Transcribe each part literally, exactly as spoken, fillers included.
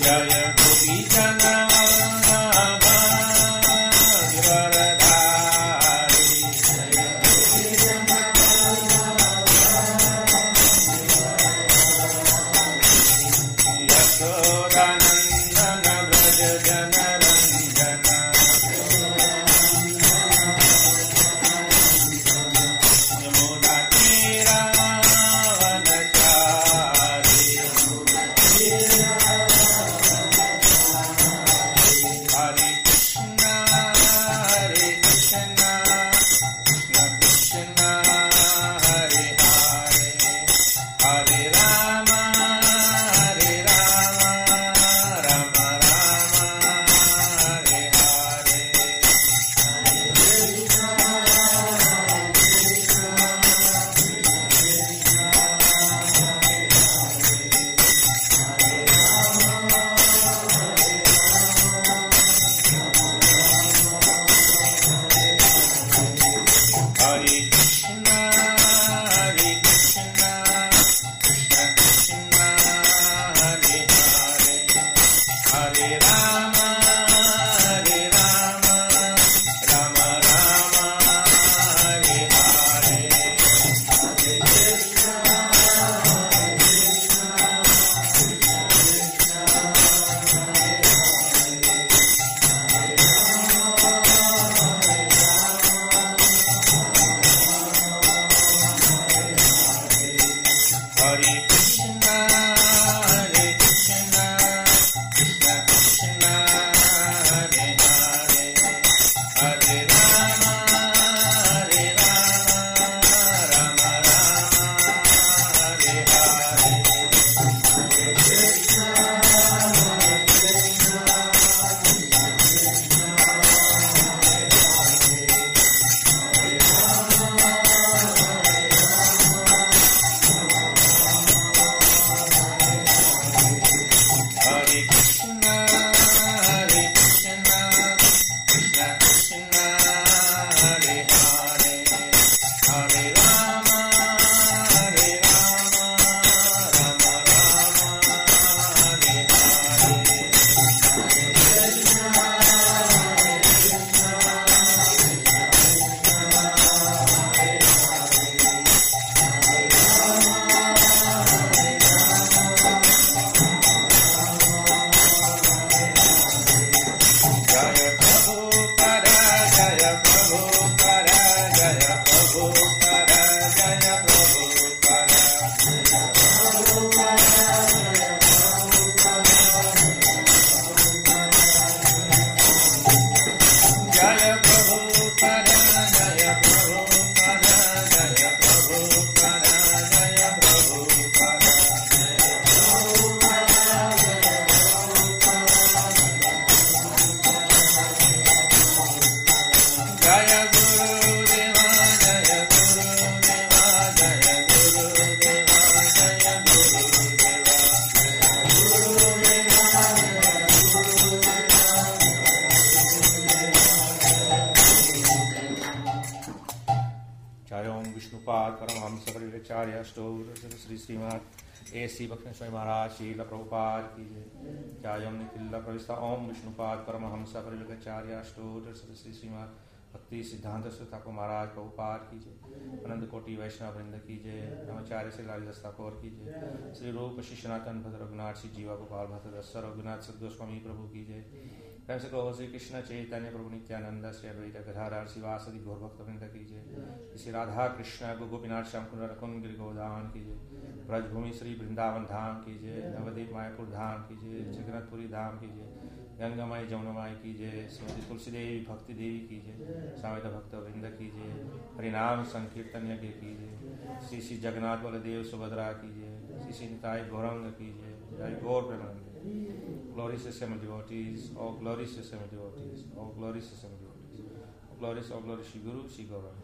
श्री श्रीमद ए सी भक्ति स्वामी महाराज शील प्रभुपाद की जय। जय निखिल प्रविष्टा ओम विष्णुपाद परमहंस परिव्रताचार्य अष्टोत्तर श्री श्रीमद भक्ति सिद्धांत ठाकुर महाराज प्रभुपाद की जय। अनंत कोटि वैष्णव वृंद की जय। ब्रह्मचार्य श्री लालिदास ठाकुर की जय। श्री रूप श्री सनातन भद्र रघुनाथ श्री जीवा गोपाल भद्र दस रघुनाथ सदगोस्वामी प्रभु की जय। प्रेम से कहो श्री कृष्ण चैतन्य प्रभु नित्यानंद श्री अद्वैत गदाधर श्रीवासदि गौर भक्त वृंद की जय। श्री राधा कृष्ण गोपीनाथ श्याम कुंड रकुंड गिरि गोदान की जय। ब्रजभूमि श्री वृंदावन धाम की जय। नवदीप मायापुर धाम की जय। जगन्नाथपुरी धाम की जय। गंगामाई जमुनामाई की जय। श्रीमती तुलसी देवी भक्ति देवी की जय। सावेद भक्त वृंद की जय। हरिनाम संकीर्तन यज्ञ की जय। श्री श्री जगन्नाथ बलदेव सुभद्रा की जय। श्री श्री निताई गौरंग की जय। जय गौर Premanand. Glory system of devotees, all glory system of devotees, all glory system of devotees, all glory, all glory, Shri Guru, Shri Gauranga.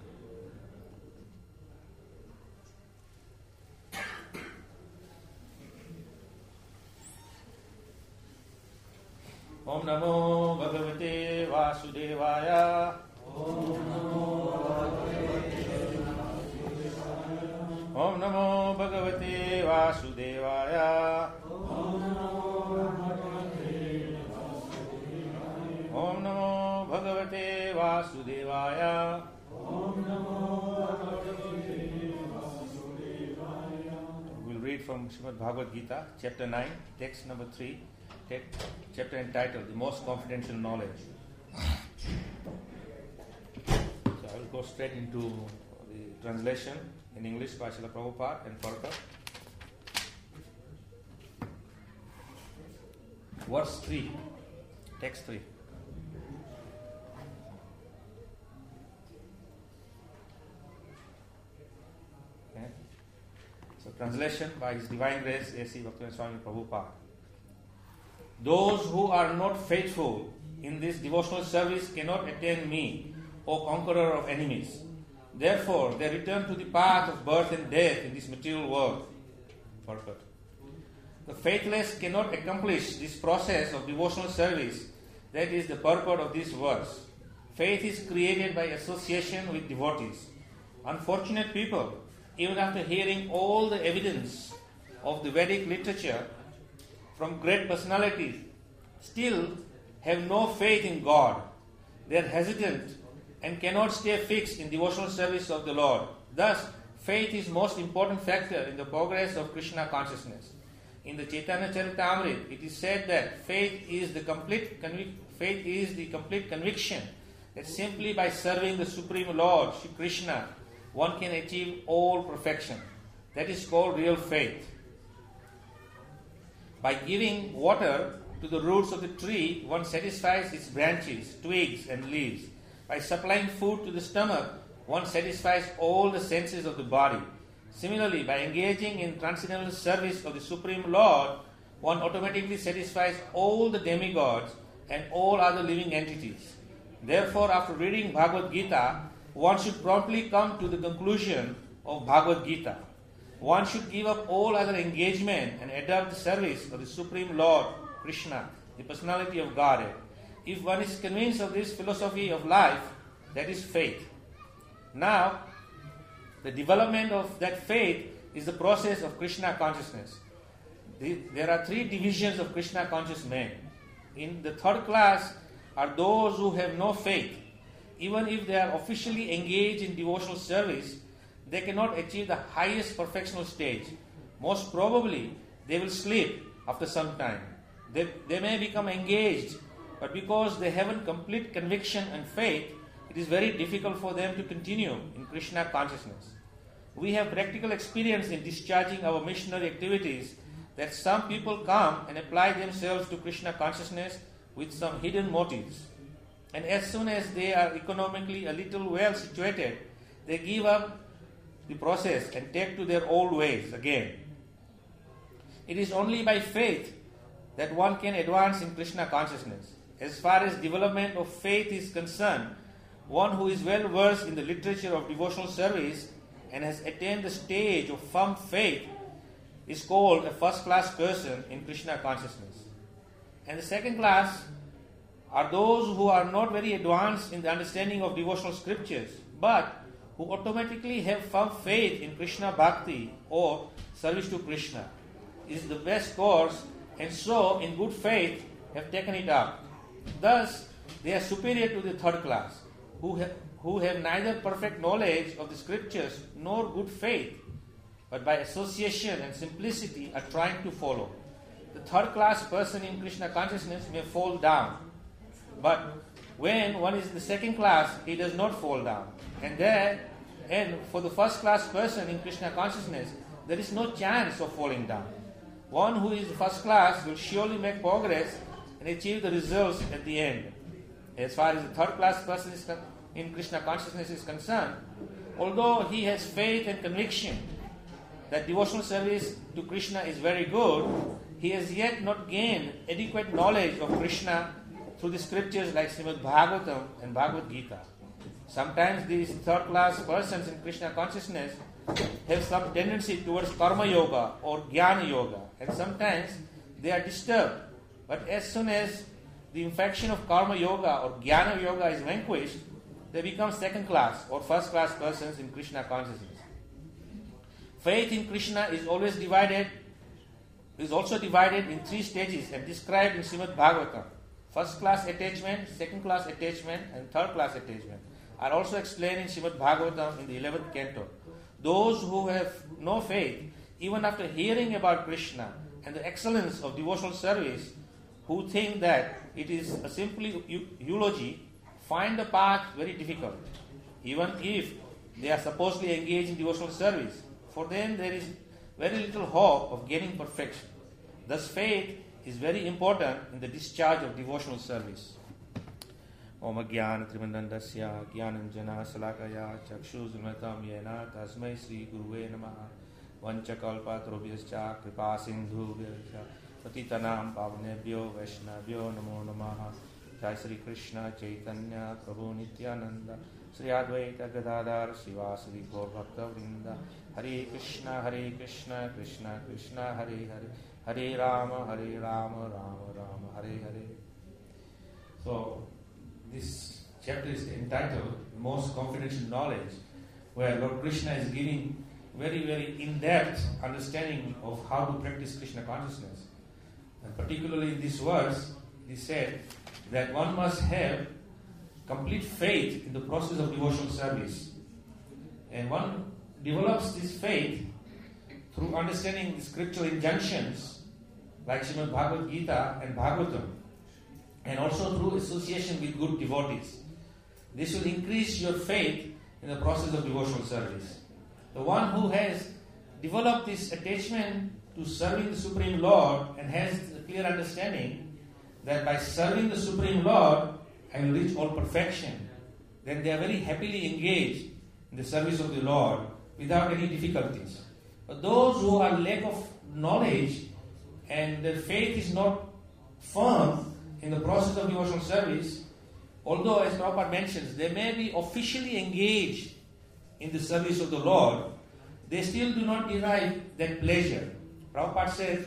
Om Namo Bhagavate Vasudevaya. Om Namo Om Namo Bhagavate Vasudevaya. Om Namo Vasudevaya. We'll read from Srimad Bhagavad Gita, chapter nine, text number three, text, chapter entitled The Most Confidential Knowledge. So I will go straight into the translation in English by Srila Prabhupada and further. Verse three, text three. Okay. So translation by His Divine Grace A C Bhaktivinoda Swami Prabhupada. Those who are not faithful in this devotional service cannot attain me, O conqueror of enemies. Therefore, they return to the path of birth and death in this material world. Purport. The faithless cannot accomplish this process of devotional service. That is the purport of this verse. Faith is created by association with devotees. Unfortunate people, even after hearing all the evidence of the Vedic literature from great personalities, still have no faith in God. They are hesitant and cannot stay fixed in devotional service of the Lord. Thus, faith is most important factor in the progress of Krishna consciousness. In the Chaitanya Charitamrita, it is said that faith is the complete convic- faith is the complete conviction that simply by serving the Supreme Lord, Shri Krishna, one can achieve all perfection. That is called real faith. By giving water to the roots of the tree, one satisfies its branches, twigs and leaves. By supplying food to the stomach, one satisfies all the senses of the body. Similarly, by engaging in transcendental service of the Supreme Lord, one automatically satisfies all the demigods and all other living entities. Therefore, after reading Bhagavad Gita, one should promptly come to the conclusion of Bhagavad Gita. One should give up all other engagement and adopt the service of the Supreme Lord, Krishna, the personality of Godhead. If one is convinced of this philosophy of life, that is faith. Now, the development of that faith is the process of Krishna consciousness. There are three divisions of Krishna conscious men. In the third class are those who have no faith. Even if they are officially engaged in devotional service, they cannot achieve the highest perfectional stage. Most probably, they will sleep after some time. They, they may become engaged, but because they haven't complete conviction and faith, it is very difficult for them to continue in Krishna consciousness. We have practical experience in discharging our missionary activities that some people come and apply themselves to Krishna consciousness with some hidden motives. And as soon as they are economically a little well situated, they give up the process and take to their old ways again. It is only by faith that one can advance in Krishna consciousness. As far as development of faith is concerned, one who is well versed in the literature of devotional service and has attained the stage of firm faith is called a first class person in Krishna consciousness. And the second class are those who are not very advanced in the understanding of devotional scriptures, but who automatically have firm faith in Krishna Bhakti or service to Krishna. It is the best course, and so in good faith have taken it up. Thus, they are superior to the third class, who have, who have neither perfect knowledge of the scriptures nor good faith, but by association and simplicity are trying to follow. The third class person in Krishna consciousness may fall down, but when one is in the second class, he does not fall down. And there, and for the first class person in Krishna consciousness, there is no chance of falling down. One who is first class will surely make progress and achieve the results at the end. As far as the third class person is con- in Krishna consciousness is concerned, although he has faith and conviction that devotional service to Krishna is very good, he has yet not gained adequate knowledge of Krishna through the scriptures like Srimad Bhagavatam and Bhagavad Gita. Sometimes these third class persons in Krishna consciousness have some tendency towards karma yoga or jnana yoga, and sometimes they are disturbed. But as soon as the infection of karma yoga or jnana yoga is vanquished, they become second class or first class persons in Krishna consciousness. Faith in Krishna is always divided, is also divided in three stages and described in Srimad Bhagavatam. first class attachment, second class attachment, and third class attachment are also explained in Srimad Bhagavatam in the eleventh canto. Those who have no faith, even after hearing about Krishna and the excellence of devotional service, who think that it is a simply eulogy, find the path very difficult, even if they are supposedly engaged in devotional service. For them there is very little hope of gaining perfection. Thus faith is very important in the discharge of devotional service. Om Jnana Trivandandasya Jnananjana Salakaya Chakshuzunmatam Yena Tasmai Sri Guruve Namaha Vanchakalpatarubhyascha Kripa Sindhubhyascha Patitanam Pavanebhyo Vaishnavyo Namo Namaha. Jai Sri Krishna Chaitanya Prabhu Nityananda Sri Advaita Gadadhar Srivasadi Gaur Bhakta Vrinda. Hare Krishna Hare Krishna Krishna Krishna Hare Hare Hare Rama Hare Rama Rama Rama Hare Hare. So this chapter is entitled Most Confidential Knowledge, where Lord Krishna is giving very very in-depth understanding of how to practice Krishna consciousness. And particularly in this verse, he said that one must have complete faith in the process of devotional service. And one develops this faith through understanding the scriptural injunctions like Srimad Bhagavad Gita and Bhagavatam, and also through association with good devotees. This will increase your faith in the process of devotional service. The one who has developed this attachment to serving the Supreme Lord and has a clear understanding that by serving the Supreme Lord I will reach all perfection, then they are very happily engaged in the service of the Lord without any difficulties. But those who are lack of knowledge and their faith is not firm in the process of devotional service, although as Prabhupada mentions, they may be officially engaged in the service of the Lord, they still do not derive that pleasure. Prabhupada says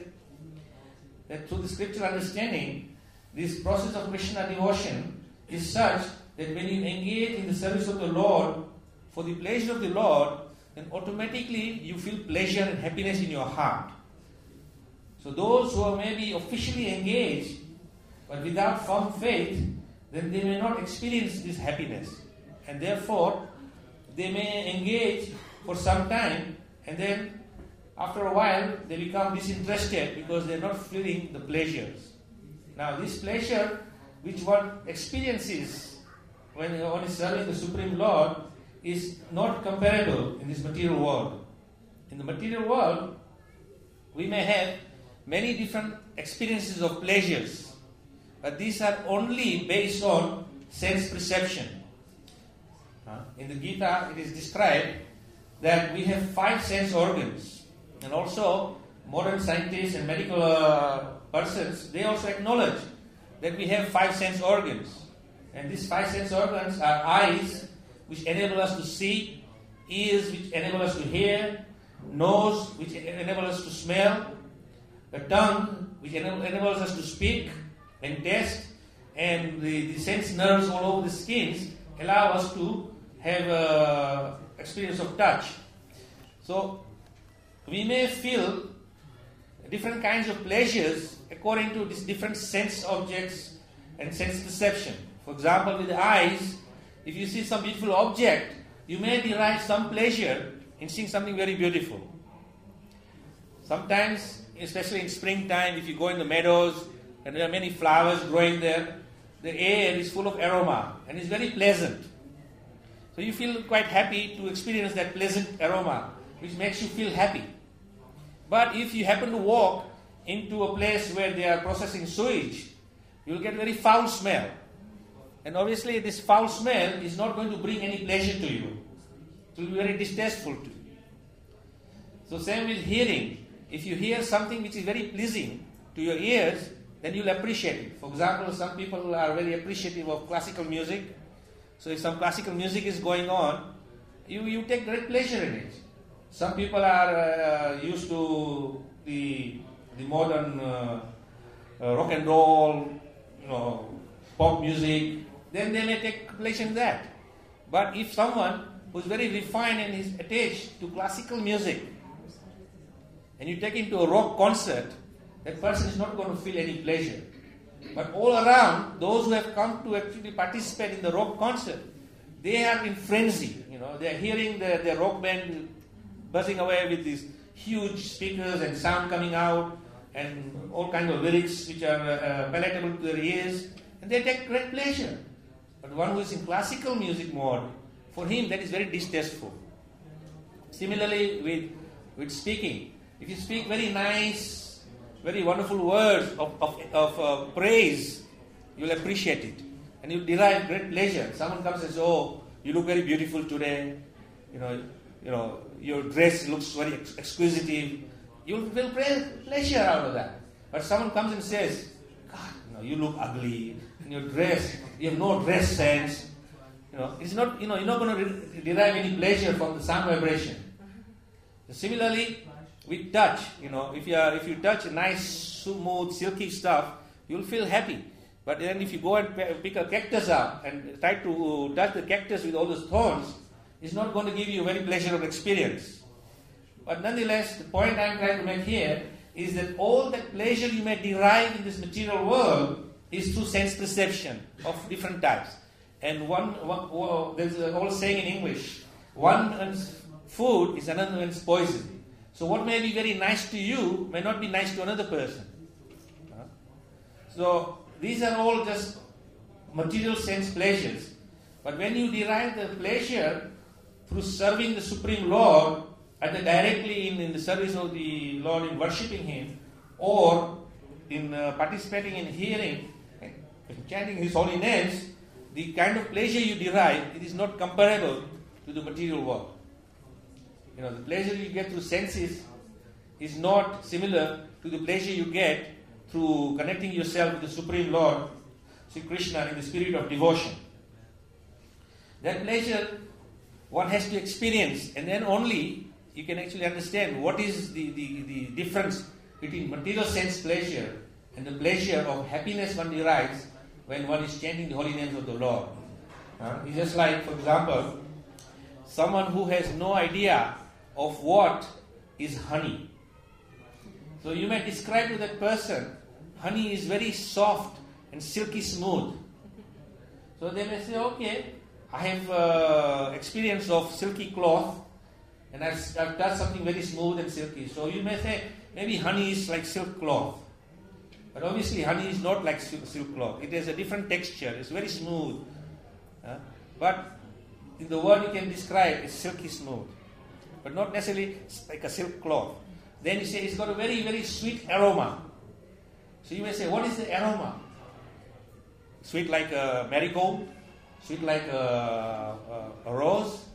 that through the scriptural understanding, this process of Krishna devotion is such that when you engage in the service of the Lord for the pleasure of the Lord, then automatically you feel pleasure and happiness in your heart. So those who are maybe officially engaged but without firm faith, then they may not experience this happiness. And therefore, they may engage for some time and then after a while they become disinterested because they are not feeling the pleasures. Now this pleasure which one experiences when one is serving the Supreme Lord is not comparable in this material world. In the material world, we may have many different experiences of pleasures, but these are only based on sense perception. Uh, in the Gita, it is described that we have five sense organs, and also modern scientists and medical uh, persons, they also acknowledge that we have five sense organs. And these five sense organs are eyes, which enable us to see, ears, which enable us to hear, nose, which enable us to smell, the tongue, which enable, enables us to speak and taste, and the, the sense nerves all over the skins allow us to have a experience of touch. So we may feel different kinds of pleasures according to these different sense objects and sense perception. For example, with the eyes, if you see some beautiful object, you may derive some pleasure in seeing something very beautiful. Sometimes, especially in springtime, if you go in the meadows and there are many flowers growing there, the air is full of aroma and it's very pleasant. So you feel quite happy to experience that pleasant aroma, which makes you feel happy. But if you happen to walk into a place where they are processing sewage, you will get very foul smell. And obviously this foul smell is not going to bring any pleasure to you. It will be very distasteful to you. So same with hearing. If you hear something which is very pleasing to your ears, then you'll appreciate it. For example, some people are very appreciative of classical music. So if some classical music is going on, you, you take great pleasure in it. Some people are uh, used to the the modern uh, uh, rock and roll, you know, pop music. Then they may take pleasure in that. But if someone who is very refined and is attached to classical music, and you take him to a rock concert, that person is not going to feel any pleasure. But all around, those who have come to actually participate in the rock concert, they are in frenzy. You know, they are hearing the, the rock band buzzing away with these huge speakers and sound coming out and all kinds of lyrics which are uh, palatable to their ears, and they take great pleasure. But one who is in classical music mode, for him that is very distasteful. Similarly with, with speaking, if you speak very nice, very wonderful words of, of, of uh, praise, you'll appreciate it and you'll derive great pleasure. Someone comes and says, "Oh, you look very beautiful today, you know, you know, your dress looks very ex- exquisite." You'll feel pleasure out of that. But someone comes and says, "God, you know, you look ugly, and your dress, you have no dress sense." You know, it's not, you know, you're not going to re- derive any pleasure from the sound vibration. Similarly, with touch, you know, if you are, if you touch nice, smooth, silky stuff, you'll feel happy. But then if you go and p- pick a cactus up and try to touch the cactus with all those thorns, it's not going to give you a very pleasurable experience. But nonetheless, the point I'm trying to make here is that all that pleasure you may derive in this material world is through sense perception of different types. And one, one well, there's an old saying in English, one man's food is another man's poison. So what may be very nice to you may not be nice to another person. Uh, so these are all just material sense pleasures. But when you derive the pleasure through serving the Supreme Lord, either directly in, in the service of the Lord in worshipping Him, or in uh, participating in hearing and chanting His holy names, the kind of pleasure you derive, it is not comparable to the material world. You know, the pleasure you get through senses is not similar to the pleasure you get through connecting yourself with the Supreme Lord, Sri Krishna, in the spirit of devotion. That pleasure one has to experience, and then only you can actually understand what is the, the, the difference between material sense pleasure and the pleasure of happiness one derives when one is chanting the holy names of the Lord. Uh, it's just like, for example, someone who has no idea of what is honey. So you may describe to that person, honey is very soft and silky smooth. So they may say, "Okay, I have uh, experience of silky cloth, and I've, I've done something very smooth and silky." So you may say, maybe honey is like silk cloth. But obviously honey is not like silk, silk cloth. It has a different texture. It's very smooth. Uh, but in the word you can describe it's silky smooth. But not necessarily like a silk cloth. Then you say it's got a very, very sweet aroma. So you may say, what is the aroma? Sweet like a marigold? Sweet like a, a, a rose?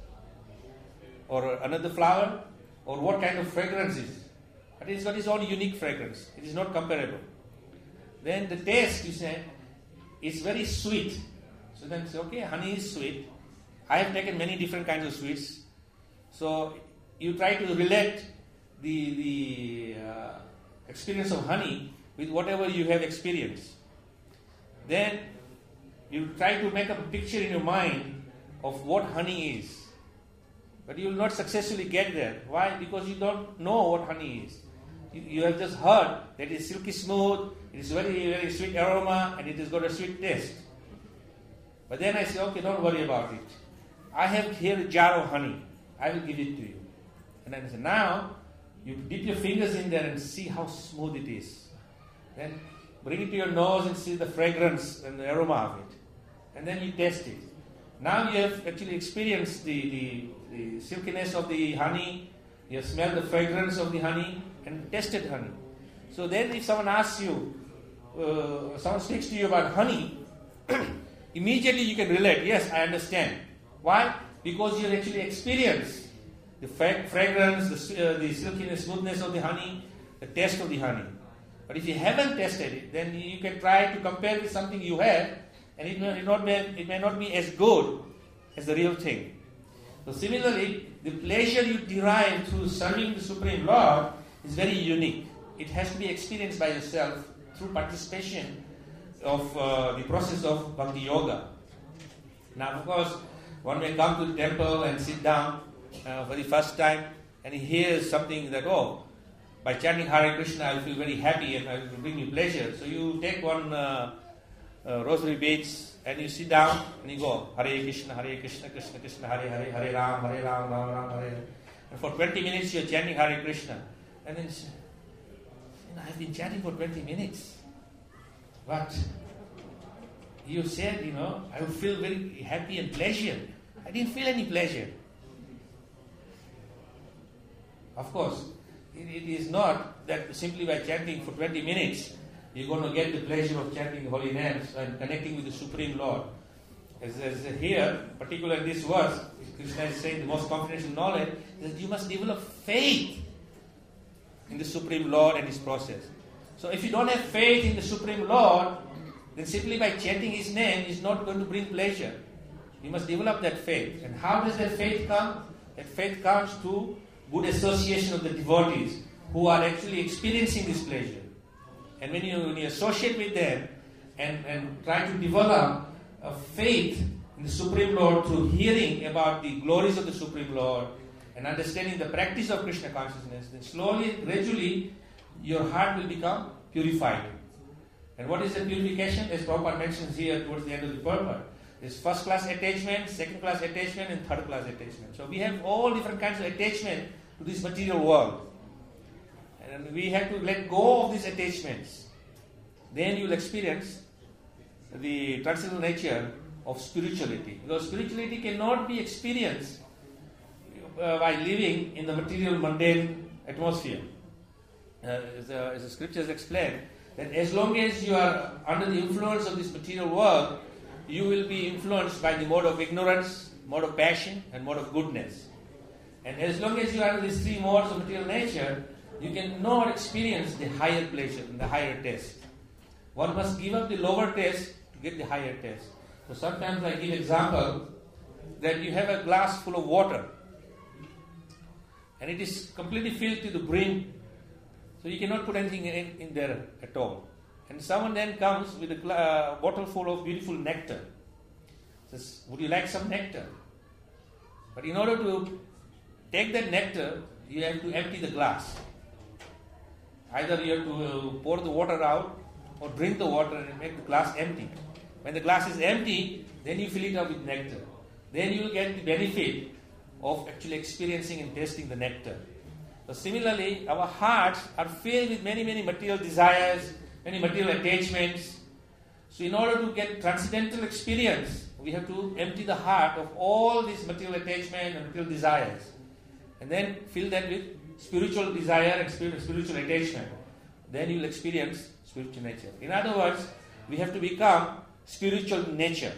Or another flower? Or what kind of fragrance is it? But it's got its own unique fragrance. It is not comparable. Then the taste, you say, is very sweet. So then you say, okay, honey is sweet. I have taken many different kinds of sweets. So you try to relate the, the uh, experience of honey with whatever you have experienced. Then you try to make a picture in your mind of what honey is. But you will not successfully get there. Why? Because you don't know what honey is. You, you have just heard that it is silky smooth, it is very, very sweet aroma, and it has got a sweet taste. But then I say, okay, don't worry about it. I have here a jar of honey. I will give it to you. And then I say, now you dip your fingers in there and see how smooth it is. Then bring it to your nose and see the fragrance and the aroma of it. And then you taste it. Now you have actually experienced the, the, the silkiness of the honey, you have smelled the fragrance of the honey and tasted honey. So then if someone asks you, uh, someone speaks to you about honey, immediately you can relate, yes, I understand. Why? Because you actually experienced the fra- fragrance, the, uh, the silkiness, smoothness of the honey, the taste of the honey. But if you haven't tasted it, then you can try to compare with something you have, and it may not be, it may not be as good as the real thing. So similarly, the pleasure you derive through serving the Supreme Lord is very unique. It has to be experienced by yourself through participation of uh, the process of Bhakti Yoga. Now, of course, one may come to the temple and sit down uh, for the first time, and he hears something that, oh, by chanting Hare Krishna, I will feel very happy and I will bring me pleasure. So you take one uh, uh, rosary beads, and you sit down and you go, Hare Krishna, Hare Krishna, Krishna Krishna, Hare Hare, Hare Ram, Hare Ram, Ram Ram, Hare Hare. And for twenty minutes you're chanting Hare Krishna. And then you say, you know, I've been chanting for twenty minutes. But you said, you know, I would feel very happy and pleasure. I didn't feel any pleasure. Of course, it, it is not that simply by chanting for twenty minutes, you're going to get the pleasure of chanting holy names and connecting with the Supreme Lord. As, as here, particularly in this verse, Krishna is saying the most confidential knowledge is that you must develop faith in the Supreme Lord and His process. So if you don't have faith in the Supreme Lord, then simply by chanting His name is not going to bring pleasure. You must develop that faith. And how does that faith come? That faith comes through good association of the devotees who are actually experiencing this pleasure. And when you, when you associate with them and, and try to develop a faith in the Supreme Lord through hearing about the glories of the Supreme Lord and understanding the practice of Krishna consciousness, then slowly, gradually, your heart will become purified. And what is the purification? As Prabhupada mentions here towards the end of the purport, there's first class attachment, second class attachment, and third class attachment. So we have all different kinds of attachment to this material world. And we have to let go of these attachments. Then you will experience the transcendental nature of spirituality. Because spirituality cannot be experienced uh, by living in the material mundane atmosphere. Uh, as, the, as the scriptures explain, that as long as you are under the influence of this material world, you will be influenced by the mode of ignorance, mode of passion, and mode of goodness. And as long as you are in these three modes of material nature, you cannot experience the higher pleasure and the higher taste. One must give up the lower taste to get the higher taste. So sometimes I give example that you have a glass full of water and it is completely filled to the brim. So you cannot put anything in, in there at all. And someone then comes with a uh, bottle full of beautiful nectar. Says, would you like some nectar? But in order to take that nectar, you have to empty the glass. Either you have to uh, pour the water out or drink the water and make the glass empty. When the glass is empty, then you fill it up with nectar. Then you will get the benefit of actually experiencing and tasting the nectar. So similarly, our hearts are filled with many, many material desires, many material attachments. So in order to get transcendental experience, we have to empty the heart of all these material attachment and material desires. And then fill that with spiritual desire and spiritual attachment. Then you will experience spiritual nature. In other words, we have to become spiritual nature.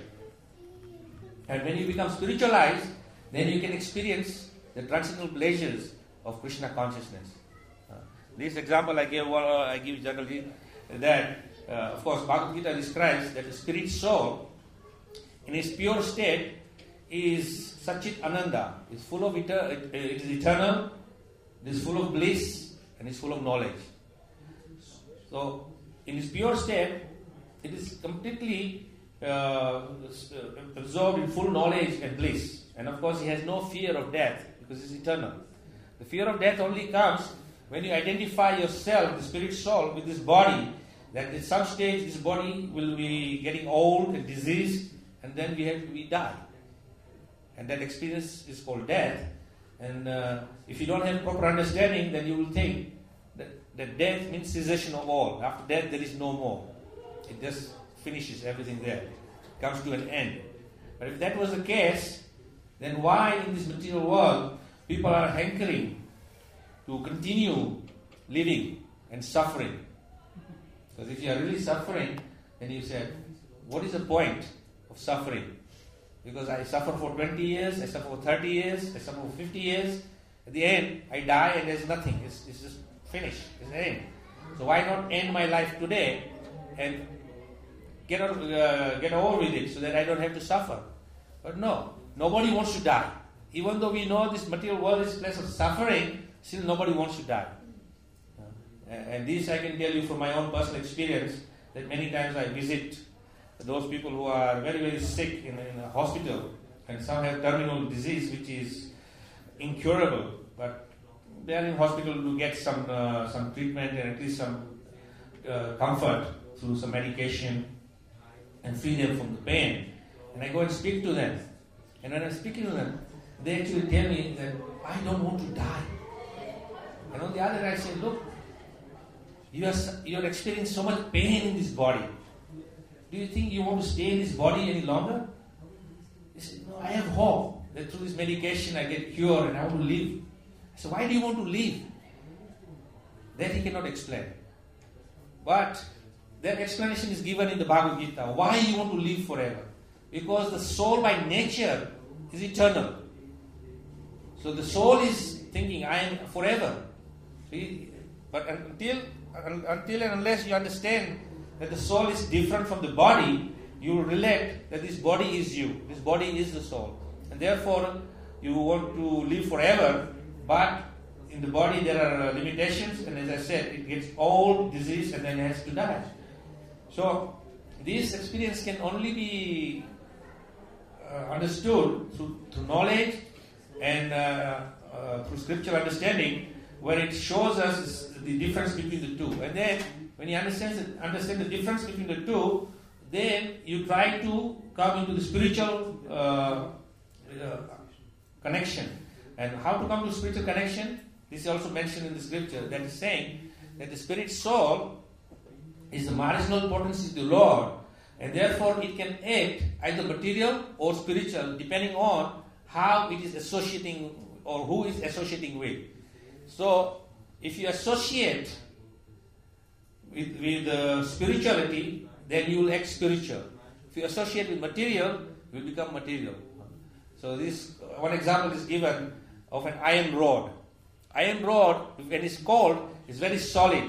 And when you become spiritualized, then you can experience the transcendental pleasures of Krishna consciousness. Uh, this example I gave, uh, I give generally that, uh, of course, Bhagavad Gita describes that the spirit soul, in its pure state, is Satchit Ananda. It's full of eternal, it, it is eternal, it is full of bliss, and it's full of knowledge. So, in its pure state, it is completely uh, absorbed in full knowledge and bliss. And of course, he has no fear of death because it's eternal. The fear of death only comes when you identify yourself, the spirit soul, with this body, that at some stage this body will be getting old and diseased, and then we have we die. And that experience is called death. And uh, if you don't have proper understanding, then you will think that, that death means cessation of all. After death, there is no more. It just finishes everything there. It comes to an end. But if that was the case, then why in this material world people are hankering to continue living and suffering? Because if you are really suffering, then you say, what is the point of suffering? Because I suffer for twenty years, I suffer for thirty years, I suffer for fifty years. At the end, I die and there's nothing. It's, it's just finished. It's the end. So why not end my life today and get, out, uh, get over with it so that I don't have to suffer? But no, nobody wants to die. Even though we know this material world is a place of suffering, still nobody wants to die. Uh, and this I can tell you from my own personal experience, that many times I visit those people who are very, very sick in, in a hospital, and some have terminal disease which is incurable, but they are in hospital to get some uh, some treatment and at least some uh, comfort through some medication. and free them from the pain. And I go and speak to them. And when I'm speaking to them, they actually tell me that I don't want to die. And on the other hand, I say, look, you are, you are experiencing so much pain in this body. Do you think you want to stay in this body any longer? He said, no, I have hope that through this medication I get cured and I want to live. I said, why do you want to live? That he cannot explain. But that explanation is given in the Bhagavad Gita. Why you want to live forever? Because the soul by nature is eternal. So the soul is thinking, I am forever. See? But until, until and unless you understand that the soul is different from the body, you will relate that this body is you. This body is the soul. And therefore, you want to live forever, but in the body there are limitations, and as I said, it gets old, disease, and then it has to die. So, this experience can only be uh, understood through, through knowledge and uh, uh, through scriptural understanding, where it shows us the difference between the two. And then, when you understand, understand the difference between the two, then you try to come into the spiritual uh, uh, connection. And how to come to spiritual connection? This is also mentioned in the scripture, that is saying that the spirit soul is the marginal potency of the Lord, and therefore it can act either material or spiritual depending on how it is associating or who is associating with. So, if you associate with, with uh, spirituality, then you will act spiritual. If you associate with material, you will become material. So this one example is given of an iron rod. Iron rod, when it's cold, is very solid.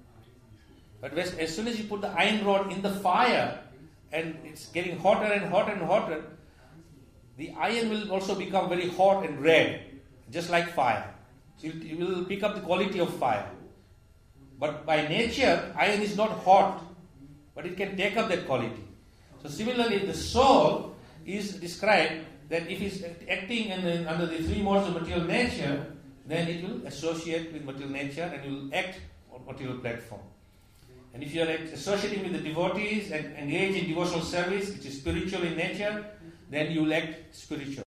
But as soon as you put the iron rod in the fire, and it's getting hotter and hotter and hotter, the iron will also become very hot and red, just like fire. So you will pick up the quality of fire. But by nature, iron is not hot, but it can take up that quality. So similarly, the soul is described that if it's acting in the, under the three modes of material nature, then it will associate with material nature and it will act on material platform. And if you are associating with the devotees and engage in devotional service, which is spiritual in nature, then you will act spiritual.